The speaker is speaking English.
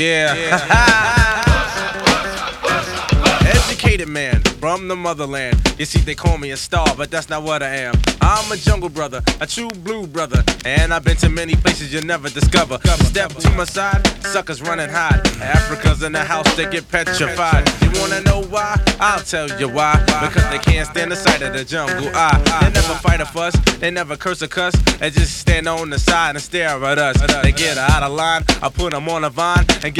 Educated man from the motherland. You see, they call me a star, but that's not what I am. I'm a jungle brother, a true blue brother, and I've been to many places you'll never discover. Step to my side, suckers run and hide. Africa's in the house, they get petrified. You wanna know why? I'll tell you why. Because they can't stand the sight of the jungle. They never fight a fuss, they never curse or cuss. They just stand on the side and stare at us. They get out of line, I put them on a vine and